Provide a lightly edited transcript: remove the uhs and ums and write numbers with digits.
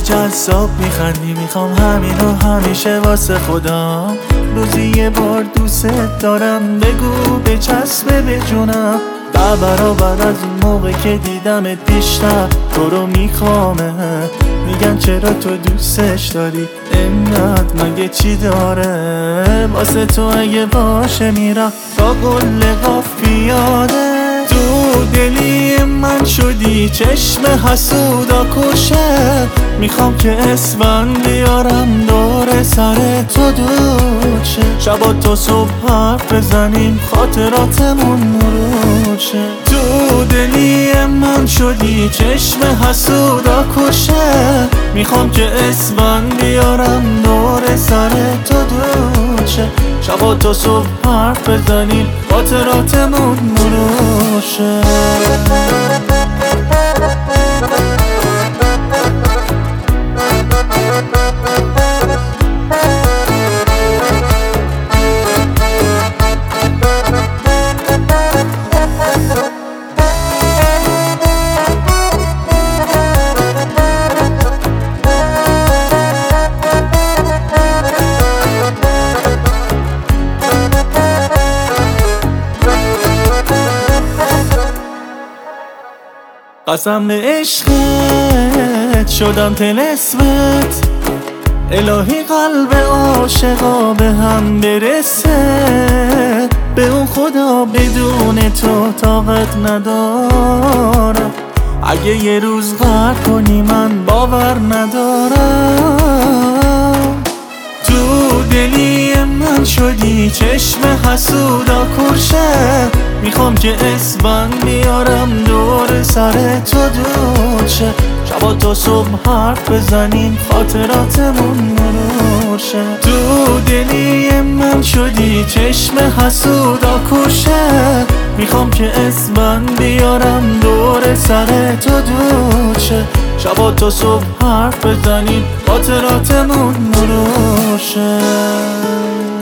جذاب میخندی، میخوام همینو همیشه واسه خودم. روزی یه بار دوست دارم، بگو بچسبه به جونم. ده برابر از اون موقع که دیدمت بیشتر تو رو میخوامه. میگن چرا تو دوستش داری، اینقدر مگه چی داره؟ واسه تو اگه باشه میرم با قل قاف پیاده. تو دلی من شدی چشم حسودا کشه. میخوام که اسفند بیارم دور سر تو دود شه. شبا تا صبح حرف بزنیم خاطراتمون مرور شه. تو دلی من شدی چشم حسودا کشه. میخوام که اسفند بیارم دور سر تو دود شه. شبا تا صبح حرف بزنیم خاطراتمون مرور شه. قسم به عشقت شدم طلسمت. الهی قلب عاشقا به هم برسه. به اون خدا بدون تو طاقت ندارم. اگه یه روز غرق کنی من باور ندارم. تو دلی من شدی چشم حسودا کرشه. میخوام که اسفند بیارم دور سر تو دود شه. شبا تا صبح حرف بزنیم خاطراتمون مرور شه. تو دلی من شدی چشم حسودا کرشه. میخوام که اسفند بیارم دور سر تو دود شه. شبا تا صبح حرف بزنیم خاطراتمون مرور شه.